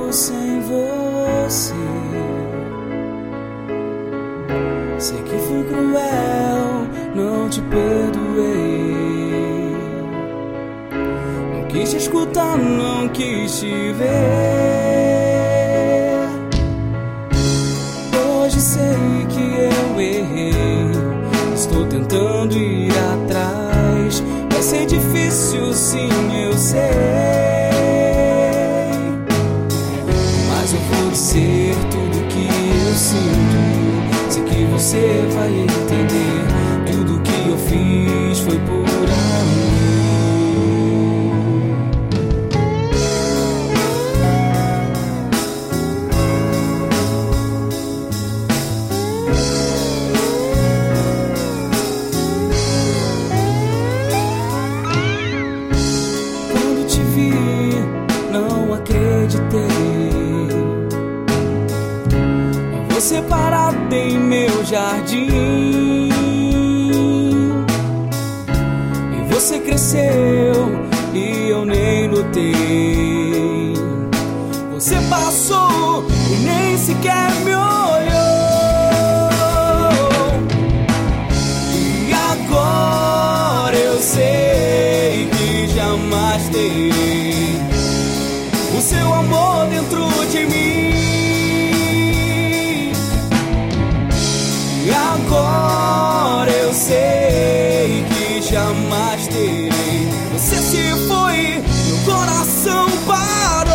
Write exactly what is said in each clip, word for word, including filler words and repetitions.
vivo sem você. Sei que fui cruel, não te perdoei. Não quis te escutar, não quis te ver. Hoje sei que eu errei, estou tentando ir atrás. Vai ser difícil, sim, eu sei, mas eu vou dizer tudo que eu sinto. Sei que você vai entender. Tudo que eu fiz foi por amor. Quando te vi, não acreditei. Você parada em meu jardim, e você cresceu e eu nem notei. Você passou e nem sequer me olhou. E agora eu sei que jamais terei o seu amor dentro de mim. E agora eu sei que jamais terei. Você se foi, meu coração parou.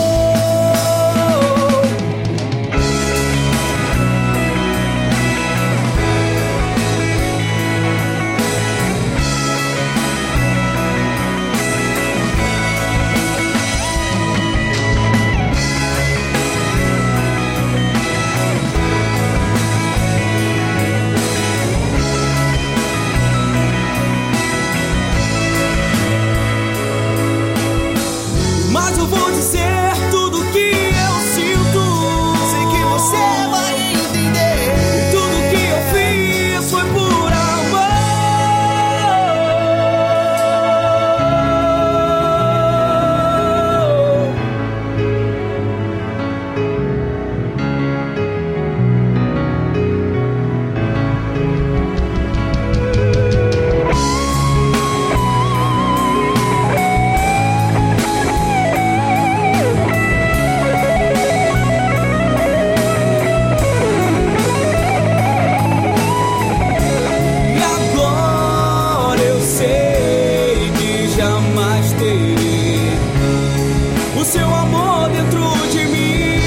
Mas eu vou dizer tudo que eu sinto. Sei que você vai entender. E tudo que eu fiz foi por amor. Jamais terei o seu amor dentro de mim.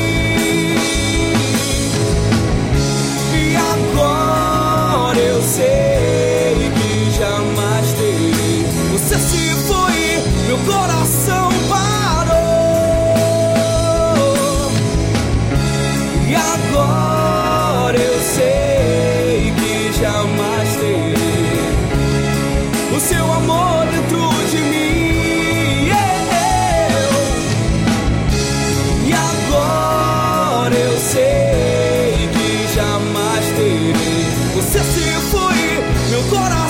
E agora eu sei que jamais terei. Você se foi, meu coração parou. E agora eu sei que jamais terei o seu amor dentro de mim, yeah. E agora eu sei que jamais terei. Você se foi, meu coração